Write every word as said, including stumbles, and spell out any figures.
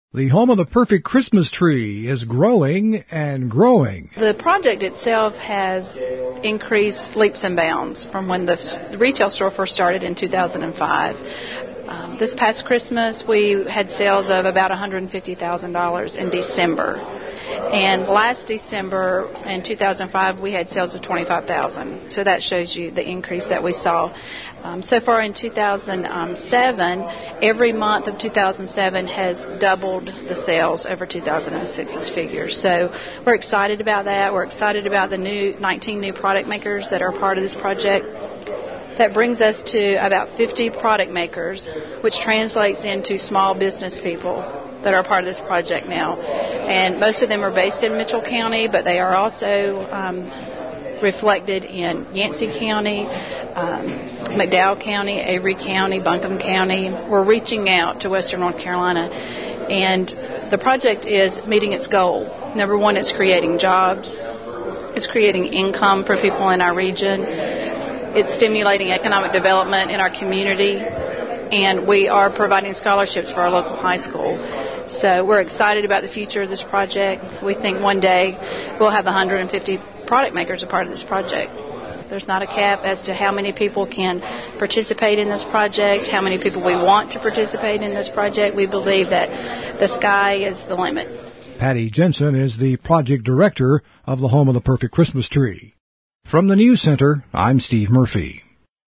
The Home of the Perfect Christmas Tree is growing and growing. The project itself has increased leaps and bounds from when the retail store first started in two thousand five. Um, this past Christmas, we had sales of about one hundred fifty thousand dollars in December. And last December in two thousand five, we had sales of twenty-five thousand dollars. So that shows you the increase that we saw. Um, so far in two thousand seven, every month of two thousand seven has doubled the sales over two thousand six's figures. So we're excited about that. We're excited about the new nineteen new product makers that are part of this project. That brings us to about fifty product makers, which translates into small business people that are part of this project now. And most of them are based in Mitchell County, but they are also um, reflected in Yancey County, um, McDowell County, Avery County, Buncombe County. We're reaching out to Western North Carolina, and the project is meeting its goal. Number one, it's creating jobs. It's creating income for people in our region. It's stimulating economic development in our community, and we are providing scholarships for our local high school. So we're excited about the future of this project. We think one day we'll have one hundred fifty product makers a part of this project. There's not a cap as to how many people can participate in this project, how many people we want to participate in this project. We believe that the sky is the limit. Patty Jensen is the project director of the Home of the Perfect Christmas Tree. From the News Center, I'm Steve Murphy.